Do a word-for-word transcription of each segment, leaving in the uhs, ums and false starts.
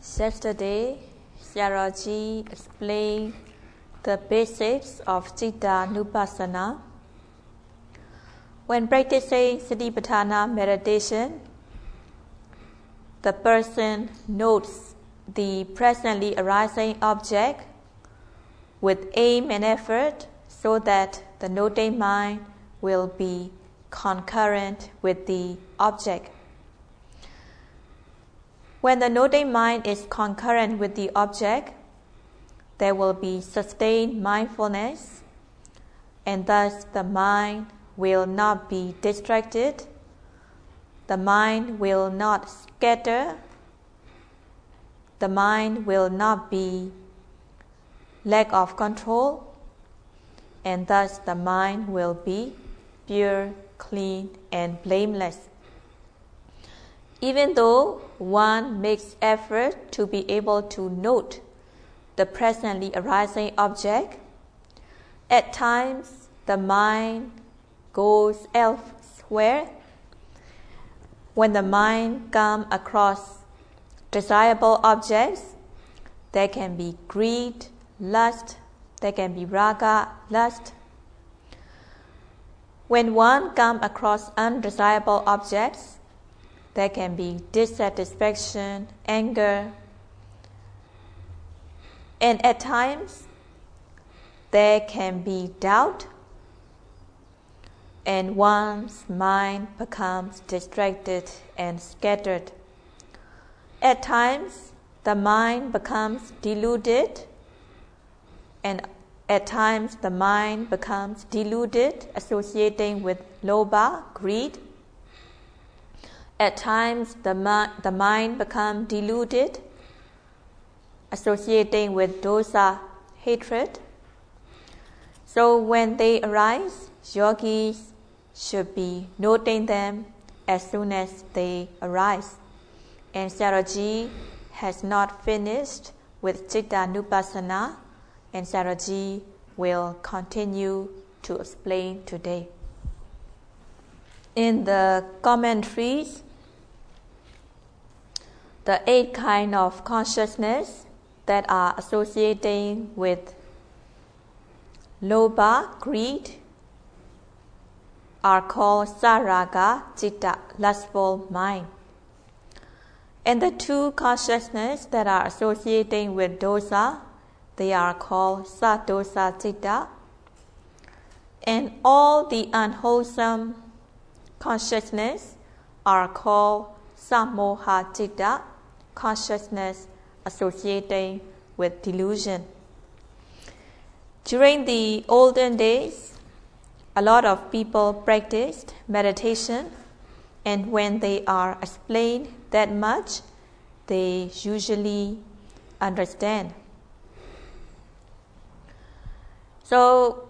Yesterday, Sayadaw explained the basics of Citta Nupassana. When practicing Satipatthana meditation, the person notes the presently arising object with aim and effort so that the noting mind will be concurrent with the object. When the noting mind is concurrent with the object, there will be sustained mindfulness, and thus the mind will not be distracted, the mind will not scatter, the mind will not be lack of control, and thus the mind will be pure, clean, and blameless. Even though one makes effort to be able to note the presently arising object, at times the mind goes elsewhere. When the mind comes across desirable objects, there can be greed, lust, there can be raga, lust. When one comes across undesirable objects, there can be dissatisfaction, anger, and at times there can be doubt, and one's mind becomes distracted and scattered. At times the mind becomes deluded, and at times the mind becomes deluded, associating with lobha, greed. At times the, ma- the mind becomes deluded, associating with dosa, hatred. So when they arise, yogis should be noting them as soon as they arise. And Sayadaw has not finished with Citta Nupassana, and Sayadaw will continue to explain today. In the commentaries, the eight kinds of consciousness that are associating with lobha, greed, are called saraga, citta, lustful mind. And the two consciousness that are associating with dosa, they are called sadosa citta. And all the unwholesome consciousness are called samoha citta, consciousness associating with delusion. During the olden days, a lot of people practiced meditation, and when they are explained that much, they usually understand. So,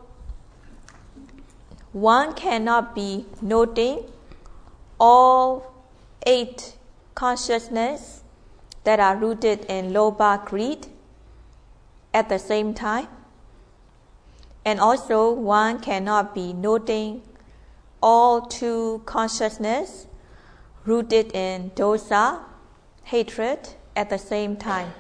one cannot be noting all eight consciousness that are rooted in lobha, greed at the same time. And also one cannot be noting all two consciousness rooted in dosa, hatred at the same time.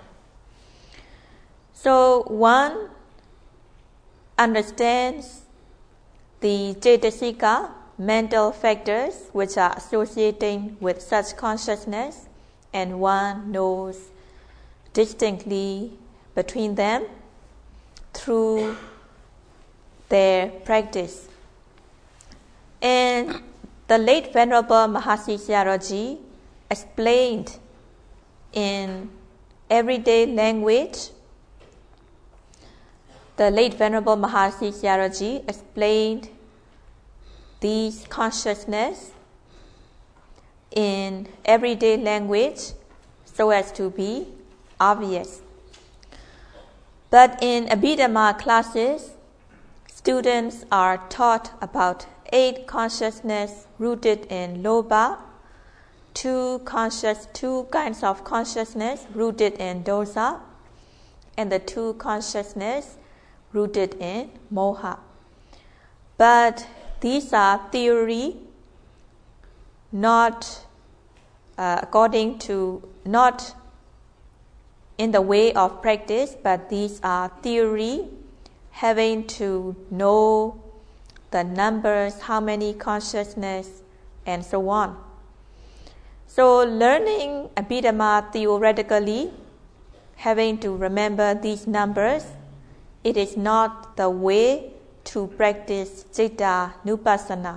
So one understands the cetasika, mental factors which are associating with such consciousness, and one knows distinctly between them through their practice. And the late Venerable Mahasi Sayadaw explained in everyday language, the late Venerable Mahasi Sayadaw explained these consciousness in everyday language so as to be obvious. But in Abhidhamma classes, students are taught about eight consciousness rooted in lobha, two conscious, two kinds of consciousness rooted in dosa, and the two consciousness rooted in moha. But these are theory, not uh, according to not in the way of practice, but these are theory, having to know the numbers, how many consciousness, and so on. So learning Abhidhamma theoretically, having to remember these numbers, it is not the way to practice Citta Nupassana.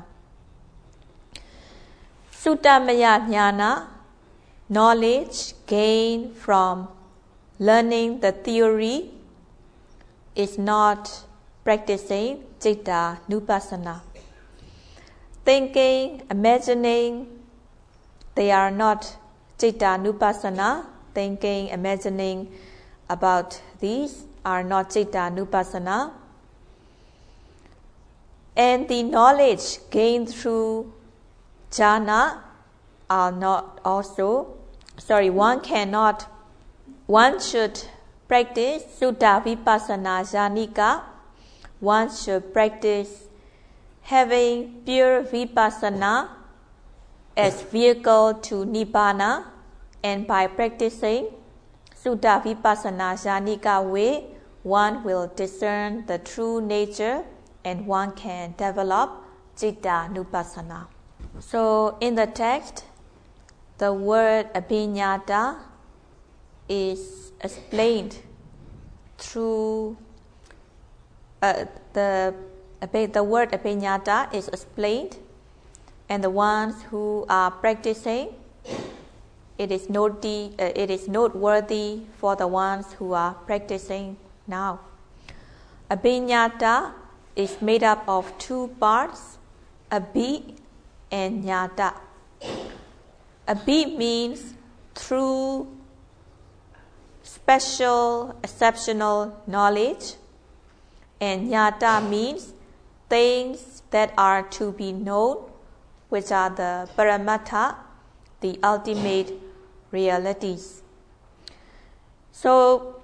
Suttamaya Jnana, knowledge gained from learning the theory, is not practicing Citta Nupassana. Thinking, imagining, they are not Citta Nupassana. Thinking, imagining about these are not Citta Nupassana. And the knowledge gained through jhana are not also, sorry, one cannot, one should practice Sutta Vipassana Jhanika. One should practice having pure Vipassana as vehicle to Nibbana, and by practicing Sutta Vipassana Jhanika way, one will discern the true nature and one can develop Citta Nupassana. So in the text, the word Abhiññāta is explained through uh, the the word Abhiññāta is explained, and the ones who are practicing, it is noti- uh, it is noteworthy for the ones who are practicing now. Abhiññāta is made up of two parts, Abhi and Ñāta. Abhi means through special, exceptional knowledge, and Ñāta means things that are to be known, which are the Paramattha, the ultimate realities. So,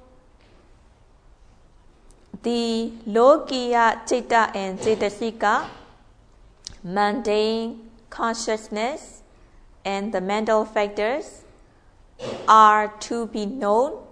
the Lokiya Citta and Cetasika, mundane consciousness and the mental factors, are to be known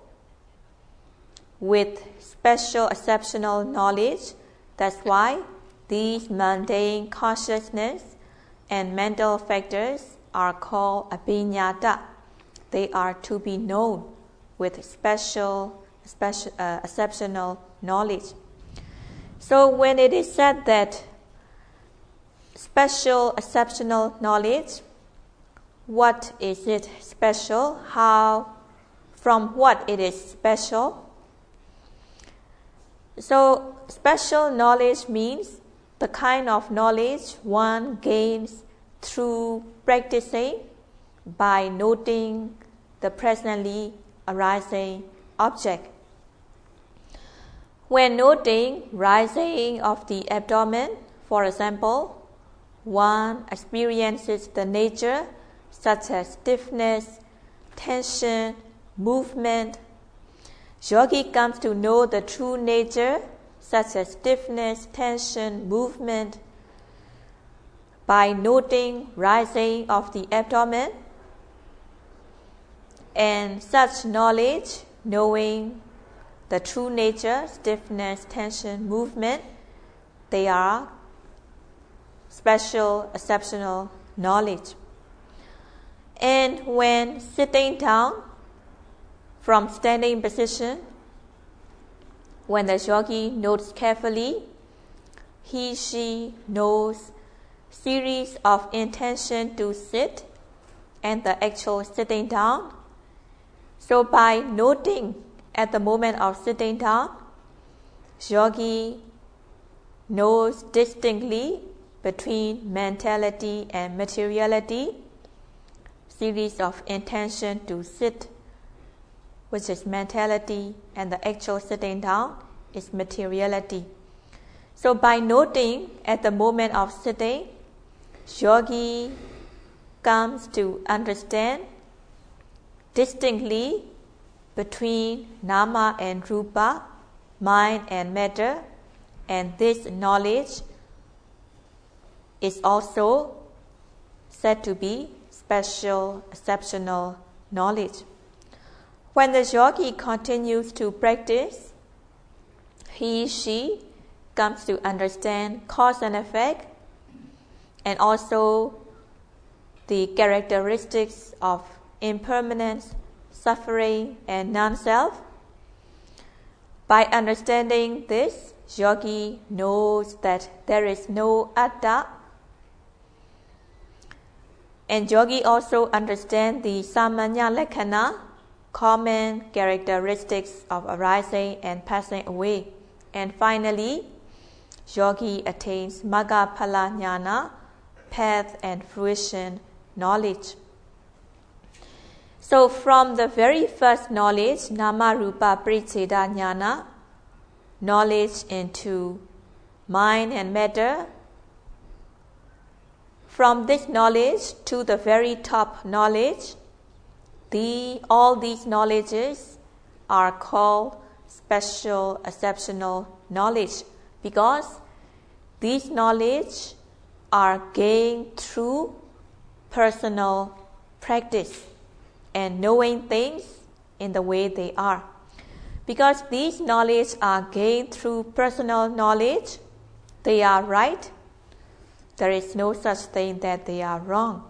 with special exceptional knowledge. That's why these mundane consciousness and mental factors are called Abhiññāta. They are to be known with special, special uh, exceptional knowledge. So when it is said that special exceptional knowledge, what is it special? How, from what it is special? So special knowledge means the kind of knowledge one gains through practicing by noting the presently arising object. When noting rising of the abdomen, for example, one experiences the nature such as stiffness, tension, movement. Yogi comes to know the true nature such as stiffness, tension, movement by noting rising of the abdomen, and such knowledge, knowing the true nature, stiffness, tension, movement, they are special, exceptional knowledge. And when sitting down from standing position, when the yogi notes carefully, he, she knows series of intention to sit and the actual sitting down. So by noting at the moment of sitting down, yogi knows distinctly between mentality and materiality, series of intention to sit, which is mentality, and the actual sitting down is materiality. So by noting at the moment of sitting, yogi comes to understand distinctly between nama and rupa, mind and matter, and this knowledge is also said to be special, exceptional knowledge. When the yogi continues to practice, he, she comes to understand cause and effect, and also the characteristics of impermanence, suffering, and non-self. By understanding this, yogi knows that there is no atta. And yogi also understands the samanya lakkhana, common characteristics of arising and passing away. And finally, yogi attains magga phala jnana, path and fruition knowledge. So from the very first knowledge, nama rupa paricheda jnana, knowledge into mind and matter, from this knowledge to the very top knowledge, the, all these knowledges are called special exceptional knowledge, because these knowledge are gained through personal practice and knowing things in the way they are. Because these knowledge are gained through personal knowledge, they are right. There is no such thing that they are wrong.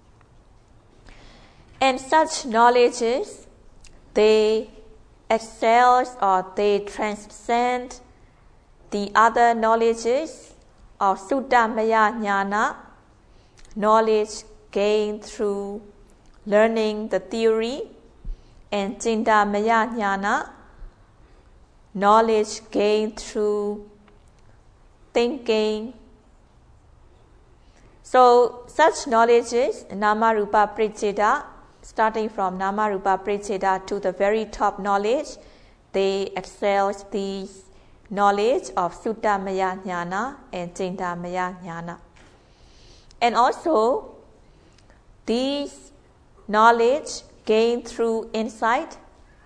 And such knowledges, they excel or they transcend the other knowledges of Suttamaya Jnana, knowledge gained through learning the theory, and Chintamaya Jnana, knowledge gained through thinking. So such knowledges, nama rupa paricheda, starting from nama rupa paricheda to the very top knowledge, they excel these knowledge of Suttamaya Jnana and Chintamaya Jnana. And also, these knowledge gained through insight,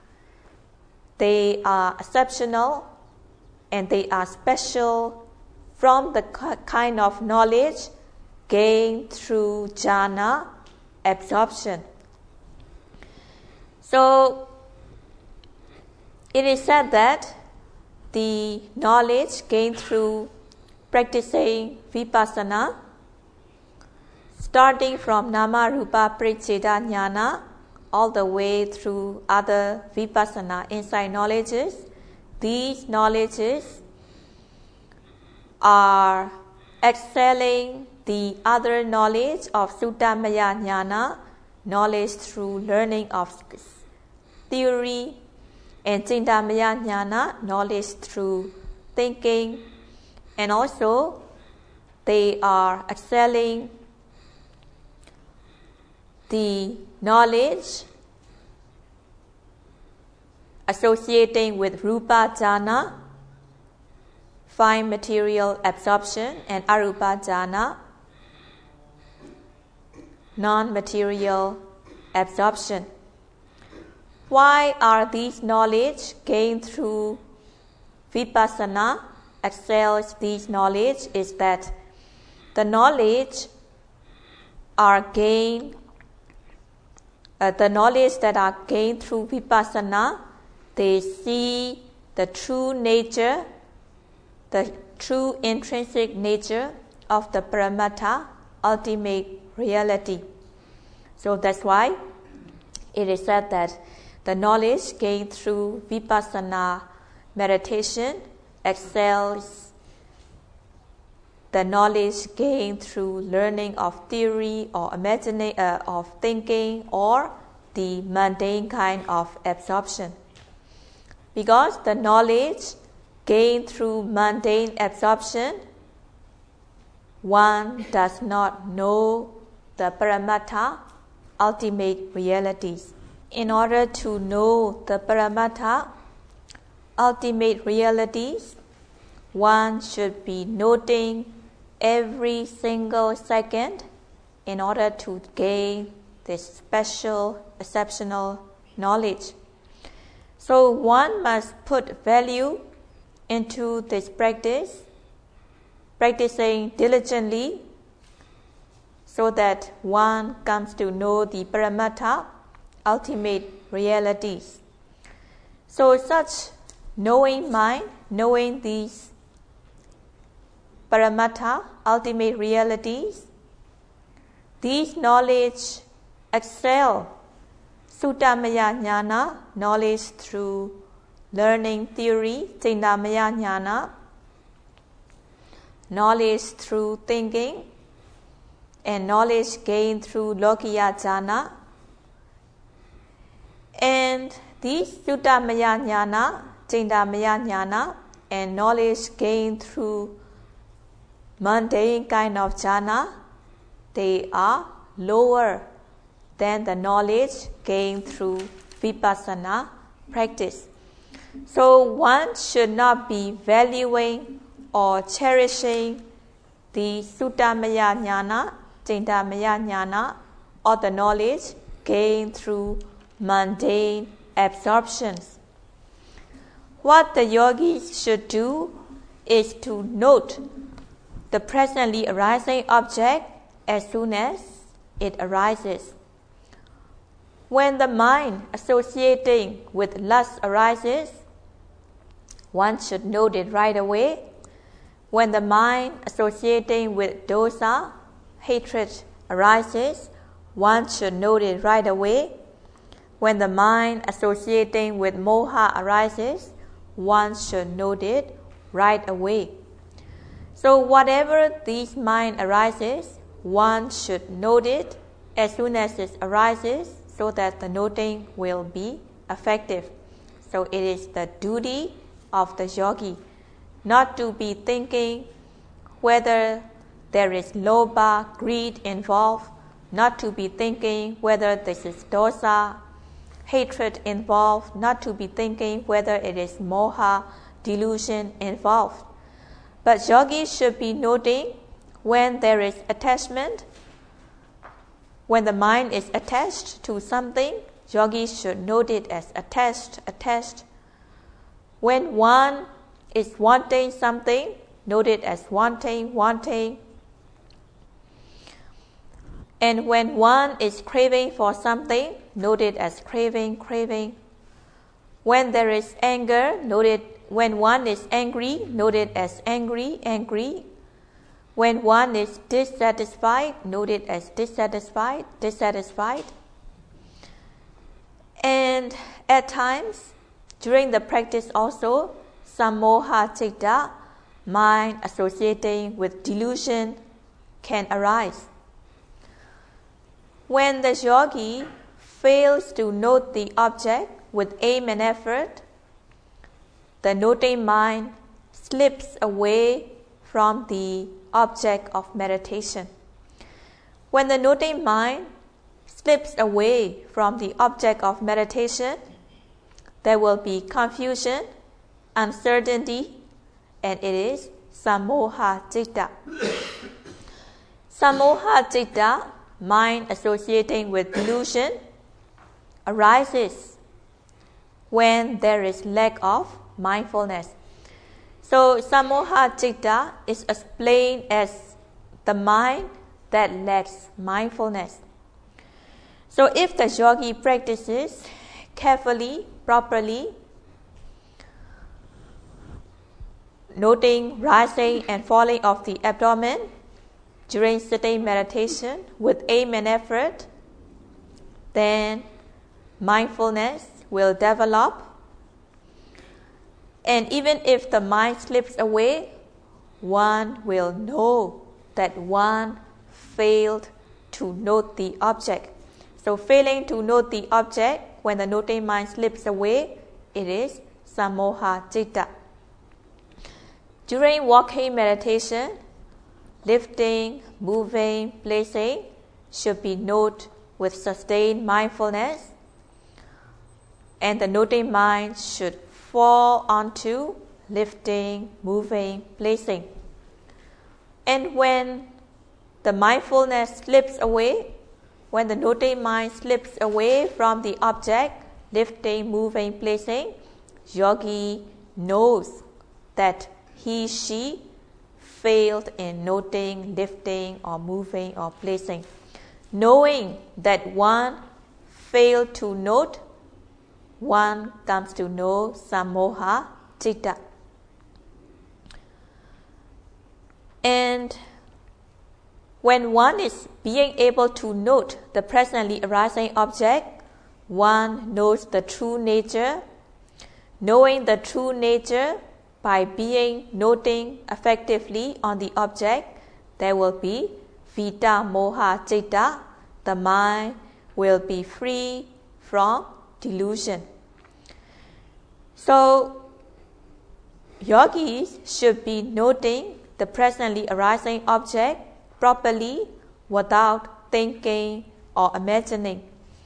they are exceptional and they are special from the kind of knowledge gained through jhana, absorption. So, it is said that the knowledge gained through practicing vipassana, starting from nama rupa paricheda jnana all the way through other vipassana insight knowledges, these knowledges are excelling the other knowledge of Suttamaya Jnana, knowledge through learning of theory, and Chintamaya Jnana, knowledge through thinking, and also they are excelling the knowledge associating with Rupa Jhana, fine material absorption, and Arupa Jhana, non-material absorption. Why are these knowledge gained through vipassana excels these knowledge is that the knowledge are gained, uh, the knowledge that are gained through vipassana, they see the true nature, the true intrinsic nature of the Paramattha, ultimate reality. So that's why it is said that the knowledge gained through vipassana meditation excels the knowledge gained through learning of theory or imagining uh, of thinking or the mundane kind of absorption. Because the knowledge gained through mundane absorption, one does not know the Paramattha, ultimate realities. In order to know the Paramattha, ultimate realities, one should be noting every single second in order to gain this special, exceptional knowledge. So one must put value into this practice, practicing diligently so that one comes to know the Paramattha, ultimate realities. So such knowing mind, knowing these paramattha, ultimate realities, these knowledge excel Suttamaya Jnana, knowledge through learning theory, Cindamaya Jnana, knowledge through thinking, and knowledge gained through Lokiya Jnana. And these Suttamaya Jnana, Cindamaya Jnana, and knowledge gained through mundane kind of jhana, they are lower than the knowledge gained through vipassana practice. So one should not be valuing or cherishing the Suttamaya Jnana, Cindamaya Jnana, or the knowledge gained through mundane absorptions. What the yogis should do is to note the presently arising object as soon as it arises. When the mind associating with lust arises, one should note it right away. When the mind associating with dosa, hatred, arises, one should note it right away. When the mind associating with moha arises, one should note it right away. So whatever these mind arises, one should note it as soon as it arises, so that the noting will be effective. So it is the duty of the yogi not to be thinking whether there is lobha, greed involved, not to be thinking whether this is dosa, hatred involved, not to be thinking whether it is moha, delusion involved. But yogis should be noting when there is attachment. When the mind is attached to something, yogis should note it as attached, attached. When one is wanting something, note it as wanting, wanting. And when one is craving for something, note it as craving, craving. When there is anger, note it. When one is angry, note it as angry, angry. When one is dissatisfied, note it as dissatisfied, dissatisfied. And at times, during the practice also, sammoha citta, mind associating with delusion, can arise. When the yogi fails to note the object with aim and effort, the noting mind slips away from the object of meditation. When the noting mind slips away from the object of meditation, there will be confusion, uncertainty, and it is sammoha citta. Sammoha citta, mind associating with delusion, arises when there is lack of mindfulness. So sammoha citta is explained as the mind that lacks mindfulness. So if the yogi practices carefully, properly, noting rising and falling of the abdomen during sitting meditation with aim and effort, then mindfulness will develop. And even if the mind slips away, one will know that one failed to note the object. So failing to note the object, when the noting mind slips away, it is sammoha citta. During walking meditation, lifting, moving, placing should be noted with sustained mindfulness, and the noting mind should fall onto lifting, moving, placing. And when the mindfulness slips away, when the noting mind slips away from the object, lifting, moving, placing, yogi knows that he, she failed in noting, lifting, or moving, or placing. Knowing that one failed to note one comes to know some moha citta. And when one is being able to note the presently arising object, one knows the true nature. Knowing the true nature by being noting effectively on the object, there will be vita moha citta. The mind will be free from delusion. So, yogis should be noting the presently arising object properly without thinking or imagining.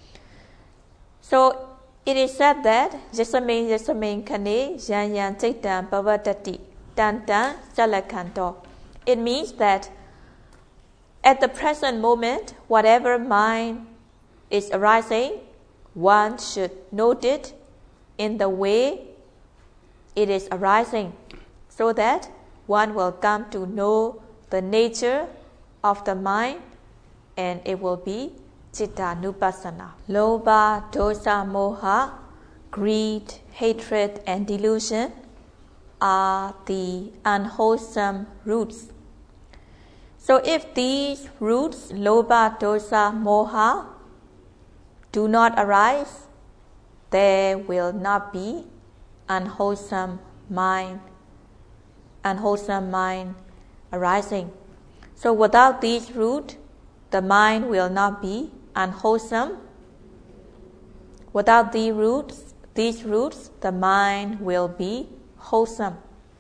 So, it is said that Yasamin Yasamin Kane Yan Yan Chaitan Pavatati Tan Tan Salakanto. It means that at the present moment, whatever mind is arising, one should note it in the way it is arising, so that one will come to know the nature of the mind, and it will be Citta Nupassana. Lobha, dosa, moha, greed, hatred, and delusion are the unwholesome roots. So if these roots, lobha, dosa, moha, do not arise, there will not be unwholesome mind, unwholesome mind arising. So without these roots, the mind will not be unwholesome. Without these roots, these roots, the mind will be wholesome.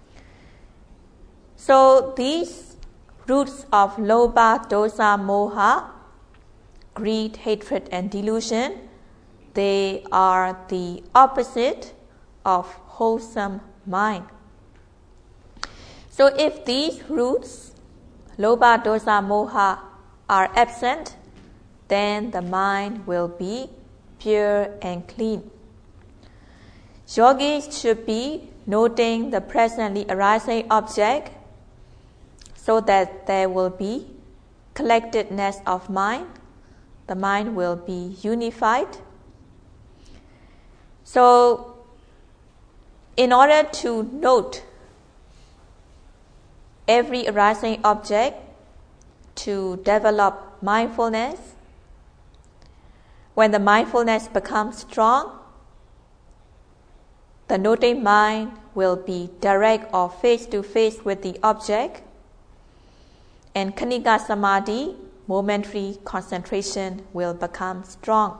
So these roots of lobha, dosa, moha, greed, hatred, and delusion, they are the opposite of wholesome mind. So if these roots, lobha, dosa, moha, are absent, then the mind will be pure and clean. Yogis should be noting the presently arising object so that there will be collectedness of mind. The mind will be unified. So, in order to note every arising object, to develop mindfulness, when the mindfulness becomes strong, the noting mind will be direct or face-to-face with the object, and Khanika Samadhi, momentary concentration, will become strong.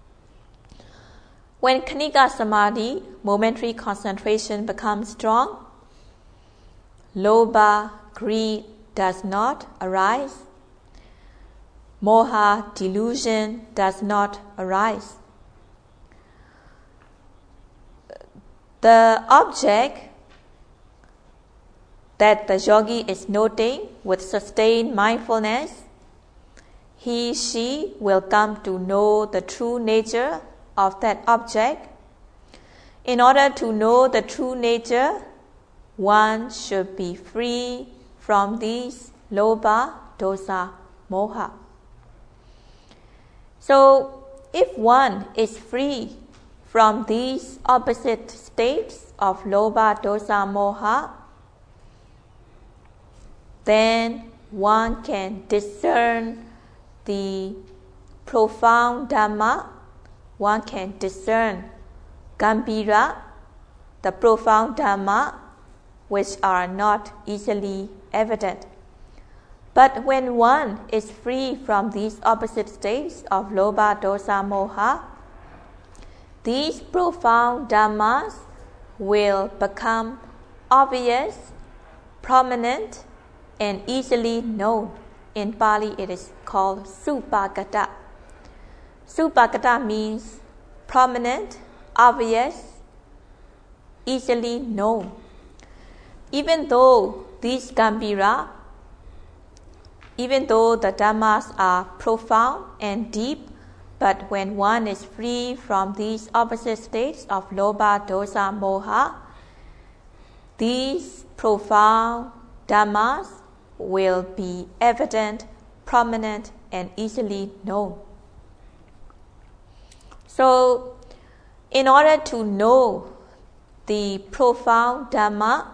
When Khanika Samadhi, momentary concentration, becomes strong, lobha, greed, does not arise. Moha, delusion, does not arise. The object that the yogi is noting with sustained mindfulness, he, she will come to know the true nature of that object. In order to know the true nature, one should be free from these lobha, dosa, moha. So, if one is free from these opposite states of lobha, dosa, moha, then one can discern the profound Dhamma, one can discern Gambhira, the profound Dhamma, which are not easily evident. But when one is free from these opposite states of lobha, dosa, moha, these profound Dhammas will become obvious, prominent, and easily known. In Pali it is called Supagata. Supagata means prominent, obvious, easily known. Even though these Gambhira, even though the Dhammas are profound and deep, but when one is free from these opposite states of lobha, dosa, moha, these profound Dhammas will be evident, prominent, and easily known. So, In order to know the profound Dhamma,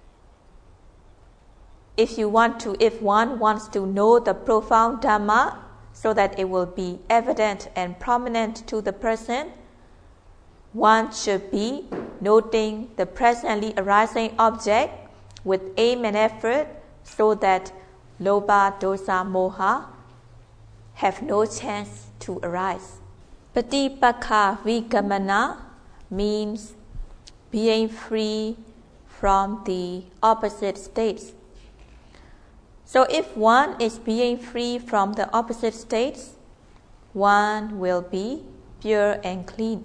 if you want to, if one wants to know the profound Dhamma so that it will be evident and prominent to the person, one should be noting the presently arising object with aim and effort so that Lobha, Dosa, Moha have no chance to arise. Patipakha Vigamana means being free from the opposite states. So if one is being free from the opposite states, one will be pure and clean.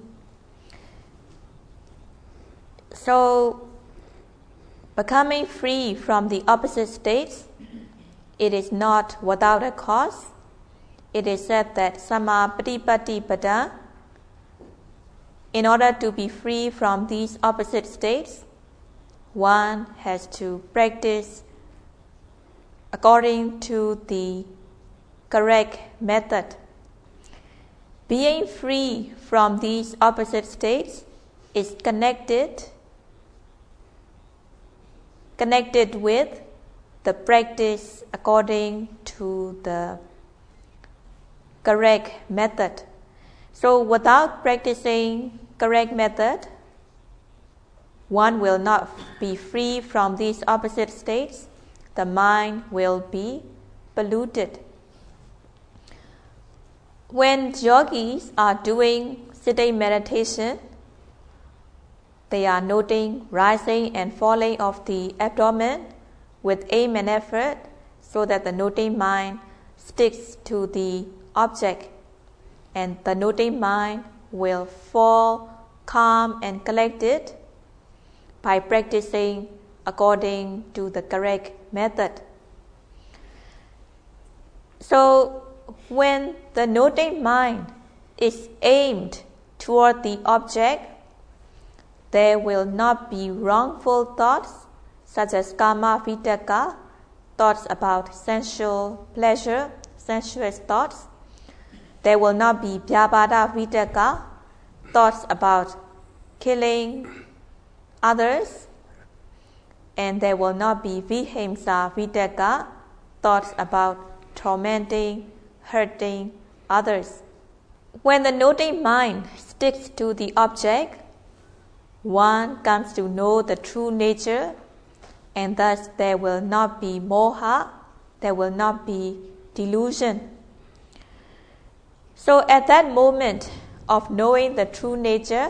So becoming free from the opposite states, it is not without a cause. It is said that Samma Patipatti Pada, in order to be free from these opposite states, one has to practice according to the correct method. Being free from these opposite states is connected, connected with the practice according to the correct method. So without practicing correct method, one will not be free from these opposite states. The mind will be polluted. When yogis are doing sitting meditation, they are noting rising and falling of the abdomen with aim and effort so that the noting mind sticks to the object, and the noting mind will fall calm and collected by practicing according to the correct method. So when the noting mind is aimed toward the object, there will not be wrongful thoughts such as kama vitaka, thoughts about sensual pleasure, sensuous thoughts. There will not be vyabhada vitaka, thoughts about killing others. And there will not be vihimsa vitaka, thoughts about tormenting, hurting others. When the noting mind sticks to the object, one comes to know the true nature, and thus there will not be moha, there will not be delusion. So at that moment of knowing the true nature,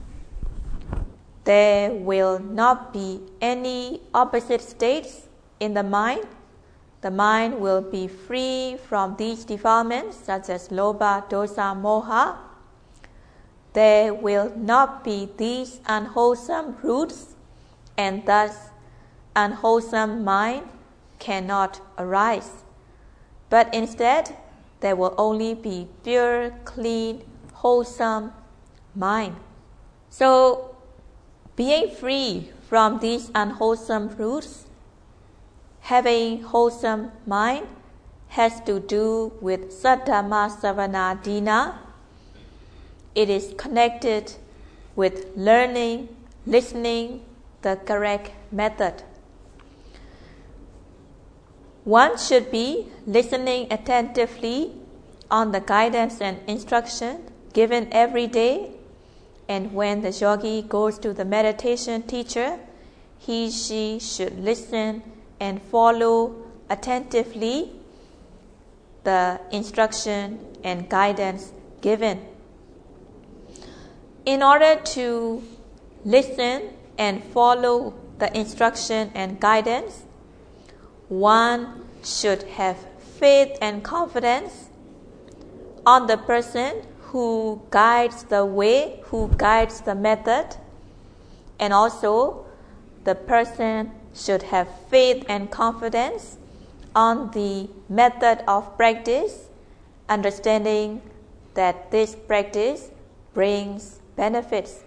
there will not be any opposite states in the mind. The mind will be free from these defilements such as lobha, dosa, moha. There will not be these unwholesome roots, and thus unwholesome mind cannot arise. But instead, there will only be pure, clean, wholesome mind. So, being free from these unwholesome roots, having wholesome mind, has to do with Saddhamma Savana Dina. It is connected with learning, listening the correct method. One should be listening attentively on the guidance and instruction given every day, and when the yogi goes to the meditation teacher, he, she should listen and follow attentively the instruction and guidance given. In order to listen and follow the instruction and guidance, one should have faith and confidence on the person who guides the way, who guides the method, and also the person should have faith and confidence on the method of practice, understanding that this practice brings benefits.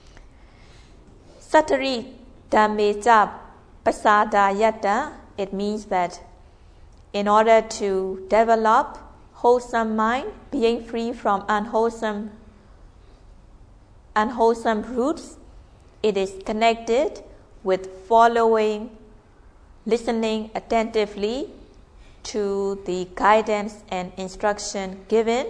Sattari Dhammeja Pasada Yatta, it means that in order to develop wholesome mind, being free from unwholesome unwholesome roots, it is connected with following, listening attentively to the guidance and instruction given.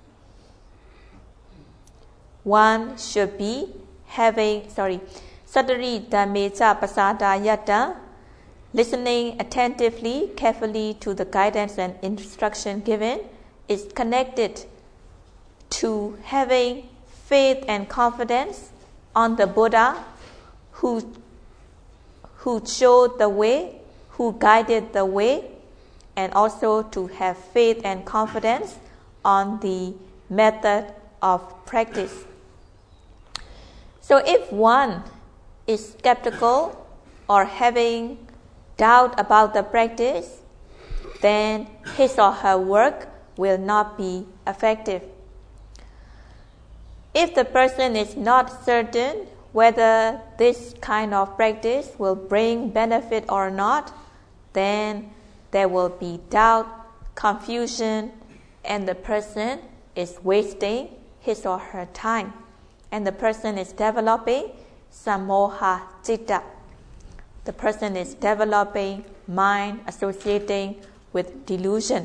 One should be having, sorry, Satari Dhammecha Pasada Yatta, listening attentively, carefully to the guidance and instruction given, is connected to having faith and confidence on the Buddha who, who showed the way, who guided the way, and also to have faith and confidence on the method of practice. So if one is skeptical or having doubt about the practice, then his or her work will not be effective. If the person is not certain whether this kind of practice will bring benefit or not, then there will be doubt, confusion, and the person is wasting his or her time. And the person is developing samoha citta. The person is developing mind associating with delusion.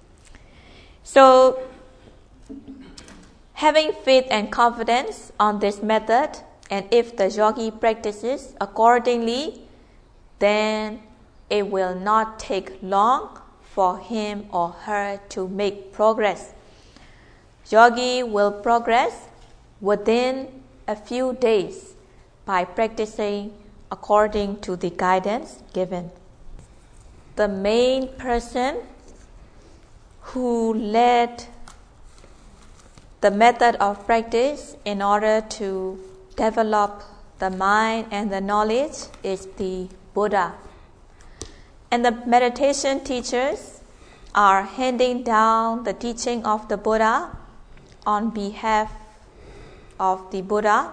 So, having faith and confidence on this method, and if the yogi practices accordingly, then it will not take long for him or her to make progress. Yogi will progress within a few days by practicing according to the guidance given. The main person who led the method of practice in order to develop the mind and the knowledge is the Buddha. And the meditation teachers are handing down the teaching of the Buddha on behalf of the Buddha.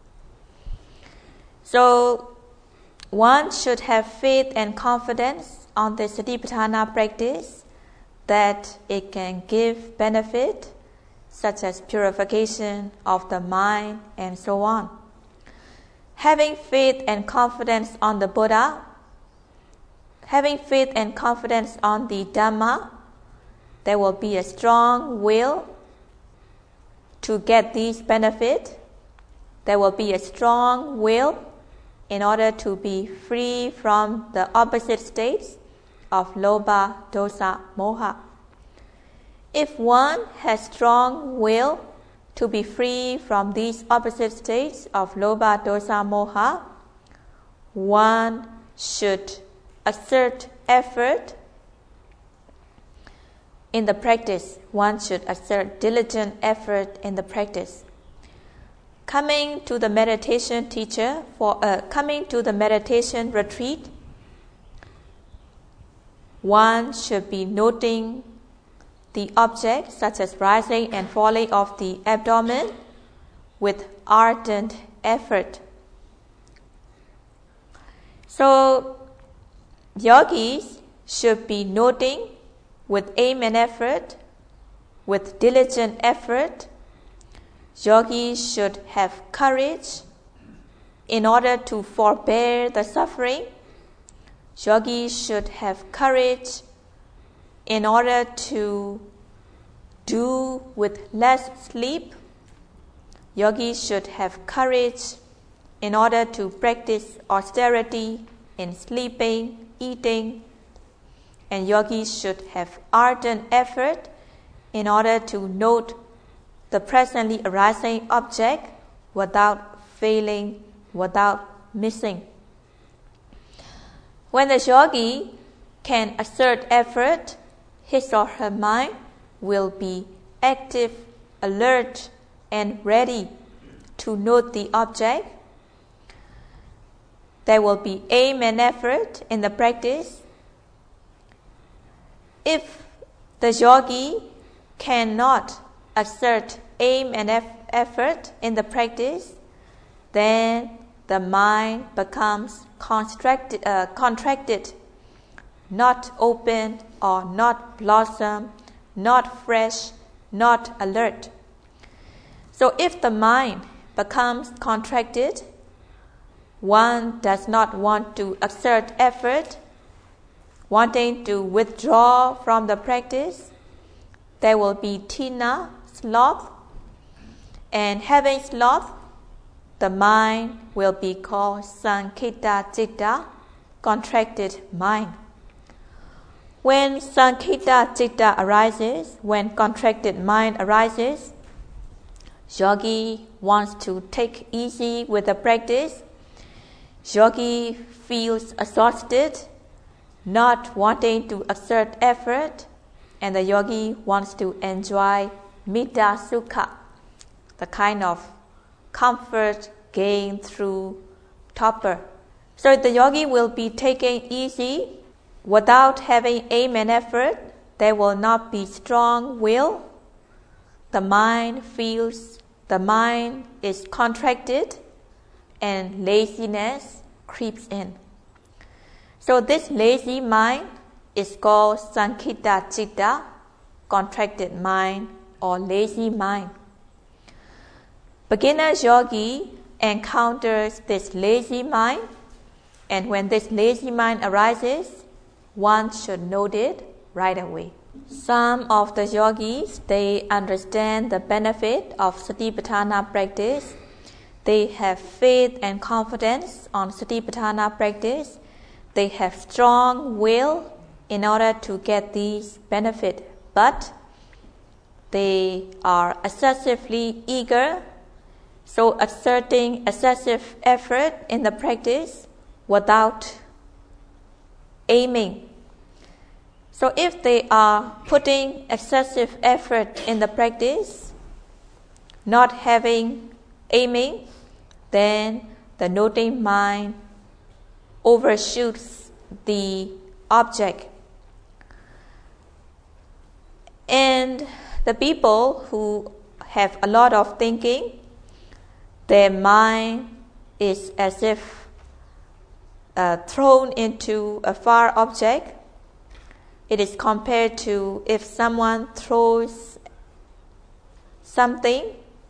So one should have faith and confidence on the Satipatthana practice that it can give benefit such as purification of the mind and so on. Having faith and confidence on the Buddha, having faith and confidence on the Dhamma, there will be a strong will to get these benefits. There will be a strong will in order to be free from the opposite states of lobha, dosa, moha. If one has strong will to be free from these opposite states of lobha, dosa, moha, one should exert effort in the practice. One should exert diligent effort in the practice. Coming to the meditation teacher for uh, coming to the meditation retreat, one should be noting the object such as rising and falling of the abdomen with ardent effort. So yogis should be noting with aim and effort, with diligent effort. Yogis should have courage in order to forbear the suffering. Yogis should have courage in order to do with less sleep. Yogis should have courage in order to practice austerity in sleeping, eating. And yogis should have ardent effort in order to note the presently arising object without failing, without missing. When the yogi can exert effort, his or her mind will be active, alert, and ready to note the object. There will be aim and effort in the practice. If the yogi cannot exert aim and effort in the practice, then the mind becomes contracted, uh, contracted, not open or not blossom, not fresh, not alert. So if the mind becomes contracted, one does not want to exert effort, wanting to withdraw from the practice, there will be tina, sloth, and having sloth, the mind will be called sankhita citta, contracted mind. When sankhita citta arises, when contracted mind arises, yogi wants to take easy with the practice. Yogi feels exhausted, not wanting to exert effort, and the yogi wants to enjoy metta sukha, the kind of comfort gained through torpor. So the yogi will be taking easy without having aim and effort. There will not be strong will. The mind feels, the mind is contracted, and laziness creeps in. So this lazy mind is called sankhita citta, contracted mind or lazy mind. Beginner yogi encounters this lazy mind, and when this lazy mind arises, one should note it right away. Some of the yogis, they understand the benefit of Satipatthana practice. They have faith and confidence on Satipatthana practice. They have strong will in order to get these benefits, but they are excessively eager, so exerting excessive effort in the practice without aiming. So if they are putting excessive effort in the practice, not having aiming, then the noting mind overshoots the object. And the people who have a lot of thinking, their mind is as if uh, thrown into a far object. It is compared to if someone throws something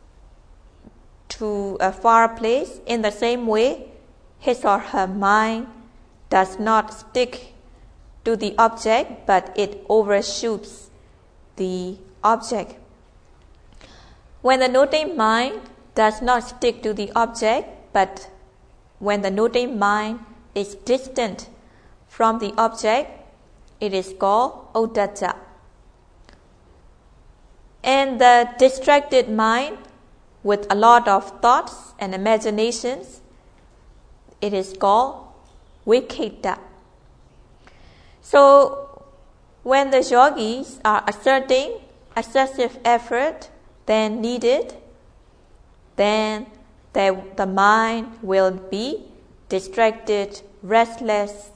to a far place. In the same way, his or her mind does not stick to the object, but it overshoots the object. When the noting mind does not stick to the object, but when the noting mind is distant from the object, it is called uddhacca. And the distracted mind with a lot of thoughts and imaginations, it is called vikkhitta. So when the yogis are exerting excessive effort than needed, then the, the mind will be distracted, restless,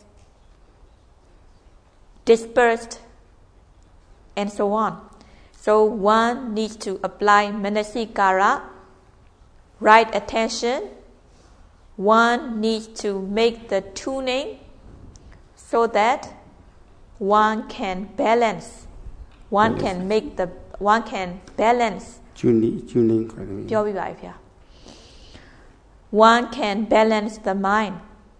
dispersed, and so on. So one needs to apply manasikara, right attention. One needs to make the tuning so that one can balance. One can make the one can balance. Tuning, tuning. One can balance the mind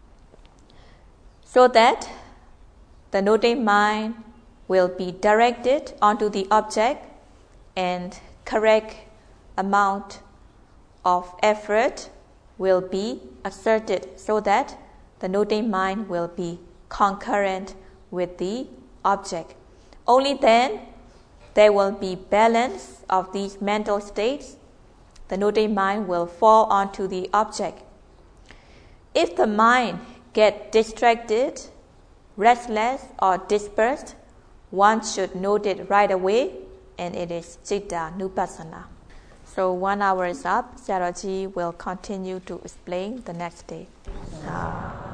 so that the noting mind will be directed onto the object, and correct amount of effort will be exerted so that the noting mind will be concurrent with the object. Only then there will be balance of these mental states. The noting mind will fall onto the object. If the mind gets distracted, restless or dispersed, one should note it right away, and it is citta nupassana. So one hour is up. Sayadaw Ji will continue to explain the next day.